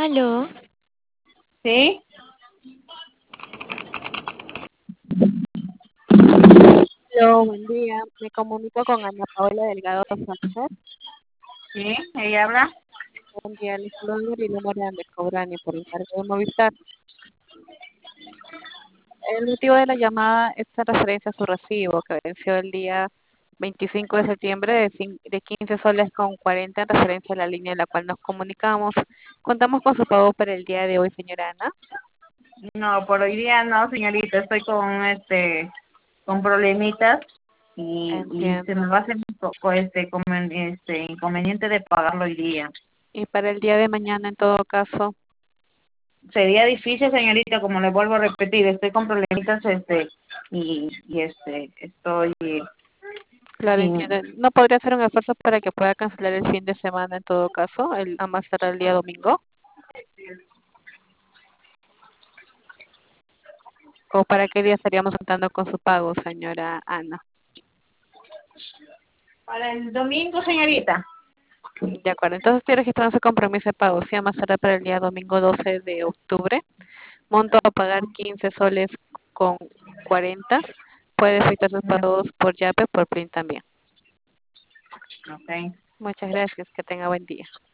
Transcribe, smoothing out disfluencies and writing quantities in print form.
Aló, ¿Sí? Hola, buen día. Me comunico con Ana Paola Delgado Sánchez. ¿Sí? ¿Ella habla? Buen día, les saludo Marina Morán de Cobrani por el cargo de Movistar. El motivo de la llamada es en referencia a su recibo que venció el día 25 de septiembre de 15 soles con 40 en referencia a la línea en la cual nos comunicamos. Contamos con su pago para el día de hoy, señora Ana. No, por hoy día no, señorita. Estoy con problemitas y se me Entiendo. va a hacer un poco inconveniente de pagarlo hoy día. Y para el día de mañana, en todo caso, Sería difícil, señorita, como le vuelvo a repetir, estoy con problemitas estoy claro, sin. entiendo. ¿No podría hacer un esfuerzo para que pueda cancelar el fin de semana, en todo caso, a más tardar el día domingo? ¿O para qué día estaríamos contando con su pago, señora Ana? Para el domingo, señorita. De acuerdo, entonces estoy registrando su compromiso de pago, sí, a más tardar para el día domingo 12 de octubre. Monto a pagar 15 soles con 40. Puede efectuar sus pagos por Yape, por Plin también. Ok. Muchas gracias, que tenga buen día.